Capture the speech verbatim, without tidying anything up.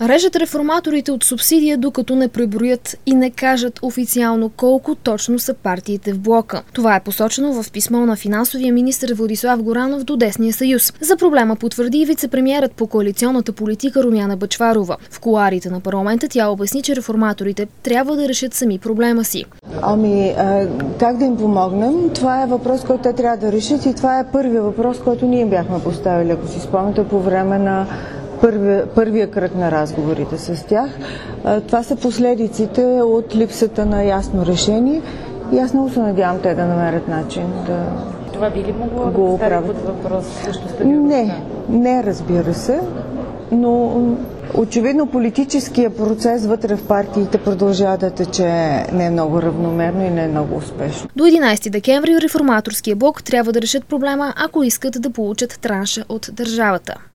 Режат реформаторите от субсидия, докато не преброят и не кажат официално колко точно са партиите в блока. Това е посочено в писмо на финансовия министър Владислав Горанов до Десния съюз. За проблема потвърди и вицепремиерът по коалиционната политика Румяна Бъчварова. В кулоарите на парламента тя обясни, че реформаторите трябва да решат сами проблема си. Ами, а, как да им помогнем? Това е въпрос, който те трябва да решат и това е първият въпрос, който ние бяхме поставили, ако си спомняте, по време на първия, първия кръг на разговорите с тях. А, това са последиците от липсата на ясно решение и аз много се надявам те да намерят начин да Това би ли могло да постави под въпрос също стабилността? Не, не разбира се, но очевидно политическия процес вътре в партиите продължава да тече не е много равномерно и не е много успешно. До единайсети декември реформаторския блок трябва да решат проблема, ако искат да получат транша от държавата.